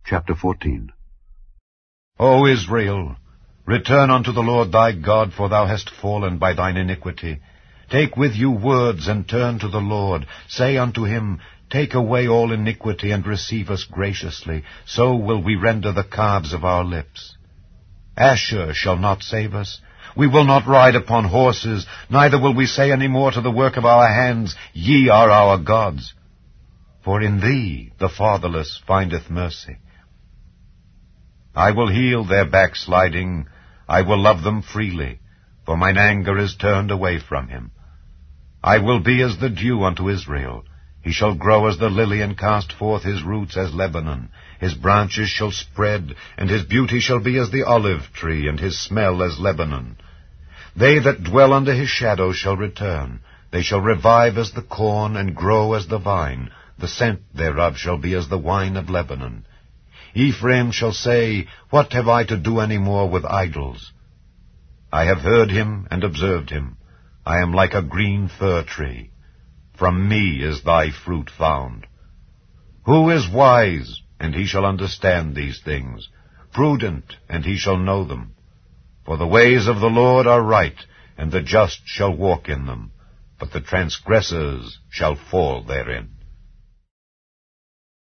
Chapter 14. O Israel, return unto the Lord thy God, for thou hast fallen by thine iniquity. Take with you words, and turn to the Lord. Say unto him, Take away all iniquity, and receive us graciously. So will we render the calves of our lips. Asher shall not save us. We will not ride upon horses, neither will we say any more to the work of our hands, Ye are our gods. For in thee the fatherless findeth mercy. I will heal their backsliding, I will love them freely, for mine anger is turned away from him. I will be as the dew unto Israel. He shall grow as the lily, and cast forth his roots as Lebanon. His branches shall spread, and his beauty shall be as the olive tree, and his smell as Lebanon. They that dwell under his shadow shall return. They shall revive as the corn, and grow as the vine. The scent thereof shall be as the wine of Lebanon. Ephraim shall say, What have I to do any more with idols? I have heard him and observed him. I am like a green fir tree. From me is thy fruit found. Who is wise, and he shall understand these things? Prudent, and he shall know them. For the ways of the Lord are right, and the just shall walk in them, but the transgressors shall fall therein.